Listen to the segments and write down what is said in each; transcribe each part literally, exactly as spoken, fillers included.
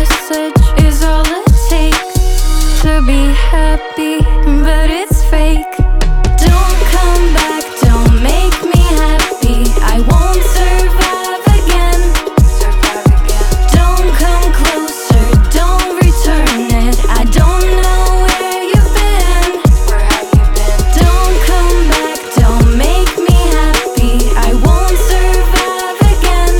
message is all it takes to be happy, but it's fake. Don't come back, don't make me happy. I won't survive again. Don't come closer, don't return it. I don't know where you've been. Don't come back, don't make me happy. I won't survive again.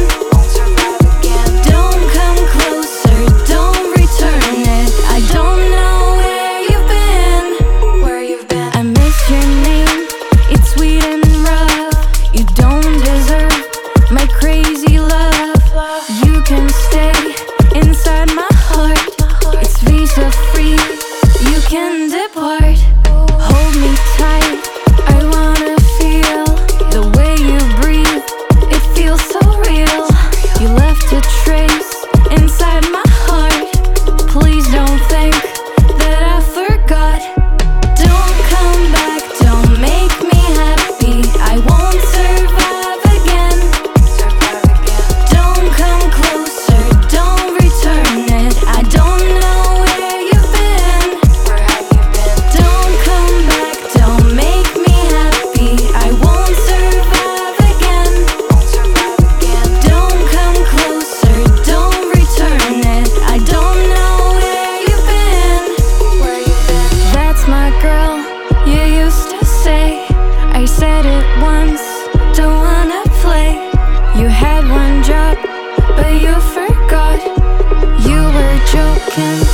Don't come closer, don't return it. I don't know where you've been. I miss your name, it's sweet and rough. You don't deserve my crazy love. You can stay inside my heart. It's visa free, you can depart. Hold me tight, I wanna feel the way you breathe. It feels so real. You left a trace inside my heart. Please don't think that I forgot. Don't come back, don't make me happy. I won't survive again. Don't come closer, don't return it. I don't know where you've been. Don't come back, don't make me happy. I won't survive again. Don't come closer, don't return it. I don't know where you've been. That's my girl, you used to say. I said it once, don't wanna play. You had one job, but you forgot. You were joking.